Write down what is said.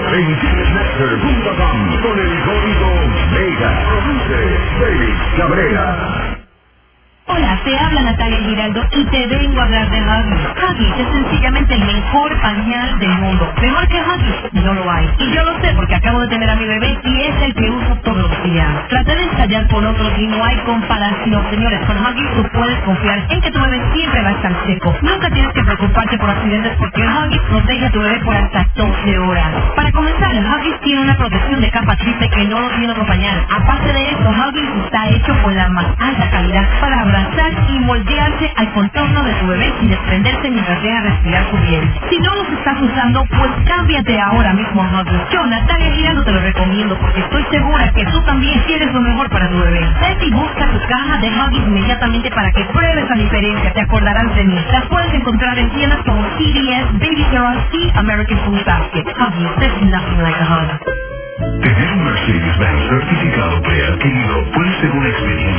en ticketmaster.com con el código MEGA. Produce Félix Cabrera. Hola, te habla Natalia Giraldo y te vengo a hablar de Huggies. Huggies es sencillamente el mejor pañal del mundo. Mejor que Huggies no lo hay. Y yo lo sé porque acabo de tener a mi bebé y es el que uso todos los días. Traté de ensayar con otros y no hay comparación. Señores, con Huggies tú puedes confiar en que tu bebé siempre va a estar seco. Nunca tienes que preocuparte por accidentes porque Huggies protege a tu bebé por hasta 12 horas. Para comenzar, Huggies tiene una protección de capa triple que no lo tiene otro pañal. Aparte de eso, Huggies está hecho con la más alta calidad para abrazar y moldearse al contorno de tu bebé sin desprenderse mientras deja respirar su piel. Si no los estás usando, pues cámbiate ahora mismo a Huggies. Yo, Natalia Giraldo, te lo recomiendo porque estoy segura que tú también quieres lo mejor para tu bebé. Vete y busca tu caja de Huggies inmediatamente para que pruebes la diferencia. Te acordarás de mí. Las puedes encontrar en tiendas como CVS, Baby Girl y American Food Basket. Huggies, there's nothing like a hug. Tener un Mercedes-Benz certificado preadquirido puede ser una experiencia